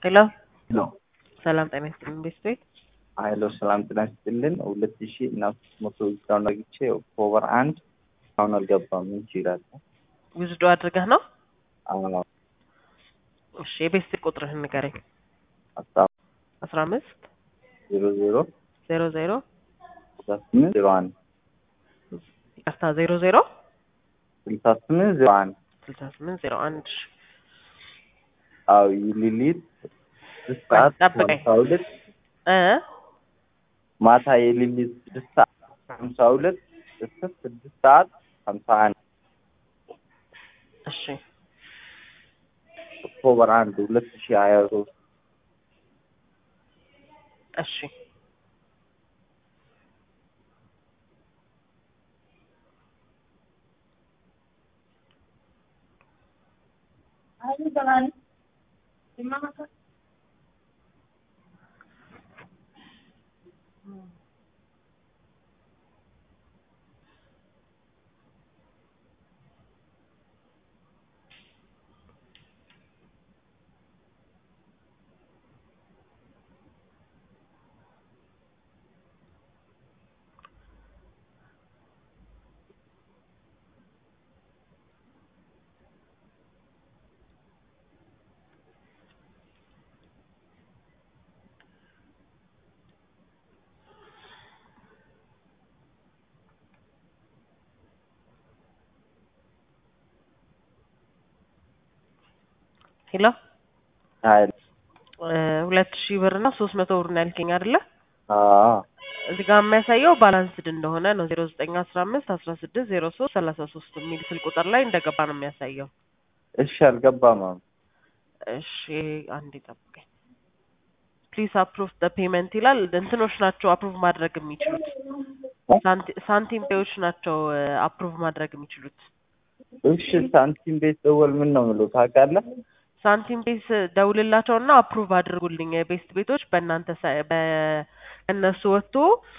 ሄሎ ነው። ሰላም ጤና ይስጥልኝ ቤተሰብ። ሀይሎ ሰላም ጤና ይስጥልን። 2000 እና 300 ዲስካውንት አግኝቼ ኦክቶበር 1 አሁን አልገባም። ምን ይችላል? ዊዝድሮ አድርገህ ነው? አሁን እሺ የቤተሰብ ቁጥርህን ንገረኝ። 15 00 00 6801 ይቅርታ 00 6801 6801 አው ይሊሊት ሰዓት 52 ማታ የሊሊት 52 እስከ 6 ሰዓት 51 እሺ ኦክቶበር 1 2023 እሺ ሄሎ ሀይል 2000 ብር እና 300 ብር ነው ያልከኝ አይደለ? እዚህ ጋር የሚያሳየው ባላንስድ እንደሆነ ነው። 0915 16 03 33 የሚል ስልክ ቁጥር ላይ እንደገባ ነው የሚያሳየው። እሺ አልገባም። እሺ አንዴ ጠብቀኝ። ፕሊዝ አፕሩቭ ዘ ፔመንት ይላል። እንትኖች ናቸው አፕሩቭ ማድረግ የሚችሉት። ሳንቲም ፔዎች ናቸው አፕሩቭ ማድረግ የሚችሉት። እሺ ሳንቲም ቤት ደወል ምን ነው የምለው ታውቃለህ? ሳንቲም ቤት ደውልላቸውና አፕሩቭ አድርጉልኝ። ቤስት ቤቶች በእናንተ በእነሱ ወጥቶ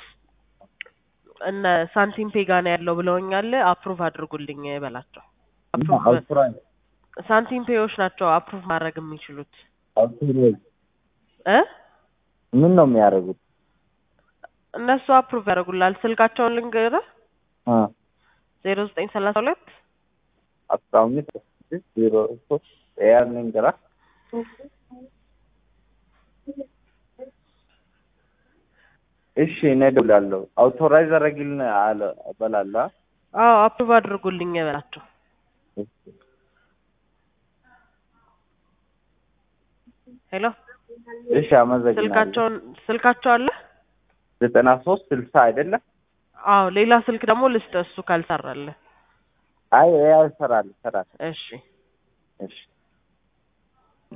እነ ሳንቲም ፔ ጋር ነው ያለው ብለውኛል። አፕሩቭ አድርጉልኝ በላቸው። ሳንቲም ፔዎች ናቸው አፕሩቭ ማድረግ የሚችሉት። ምን ነው የሚያደርጉት? እነሱ አፕሩቭ ያደርጉላል። ስልካቸውን ልንገርህ 0932 15 03 ያንን ግራ እሺ እኔ እደውላለሁ። አውቶራይዝ አደረግልኝ አለ በላላ። አዎ አፕሩቭ አድርጉልኝ በላቸው። ሄሎ እሺ አመሰግናለሁ። ስልካቸው አለ 93 60 አይደለ? አዎ ሌላ ስልክ ደግሞ ልስጥ እሱ ካልሰራልህ። አይ ይሰራል። እሺ እሺ